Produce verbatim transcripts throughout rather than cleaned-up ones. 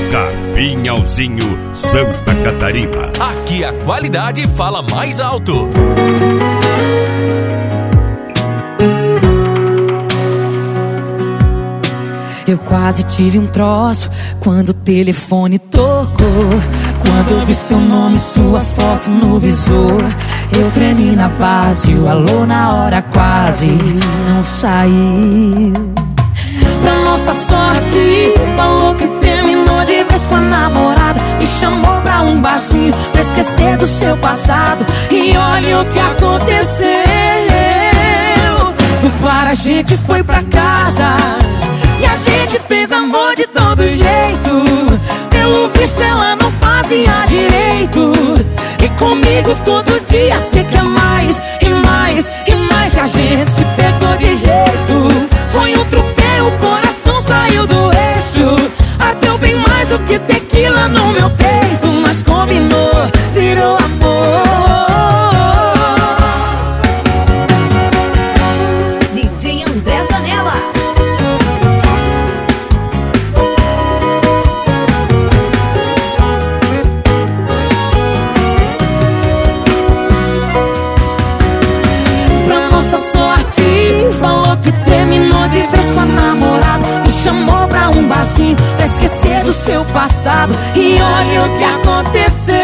Capinhalzinho, Santa Catarina. Aqui a qualidade fala mais alto. Eu quase tive um troço quando o telefone tocou. Quando eu vi seu nome e sua foto no visor, eu tremi na base, o alô na hora quase não saiu. Pra nossa sorte, falou que terminou de vez com a namorada, me chamou pra um barzinho pra esquecer do seu passado. E olha o que aconteceu. Do bar a gente foi pra casa e a gente fez amor de todo jeito. Pelo visto ela não fazia direito, e comigo todo dia cê quer mais, e mais, e mais. E a gente se pegou de jeito. Foi um truque, o coração saiu do eixo. Ardeu bem mais do que tequila no meu peito, mas combinou, virou amor. D J André Zanella. Pra nossa sorte, falou que terminou de vez com a namorada, me chamou pra um barzinho pra esquecer do seu passado. E olha o que aconteceu.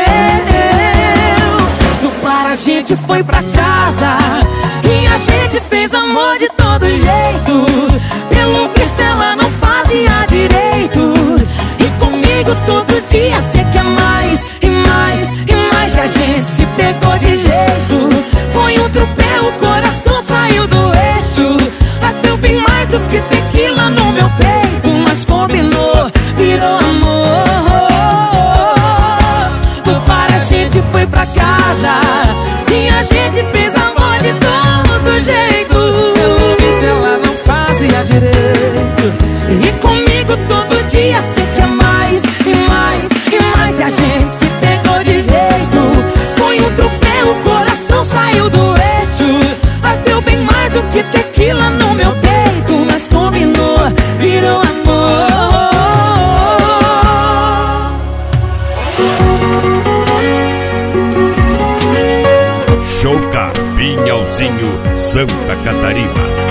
Do bar a gente foi pra casa e a gente fez amor de todo jeito. Pelo visto ela não fazia direito, e comigo todo dia cê quer mais, e mais, e mais. E a gente se pegou de jeito. Foi um tropel, o coração saiu do eixo. Bateu bem mais do que tequila no meu peito, mas combinou, virou amor. Do bar a gente foi pra casa e a gente fez amor de todo jeito. Pelo visto ela não fazia direito, e comigo todo dia cê quer mais, e mais, e mais. E a gente se pegou de jeito. Foi um tropel, o coração saiu do eixo. Bateu bem mais do que tequila no meu peito, mas combinou, virou amor. Show Capinhalzinho, Santa Catarina.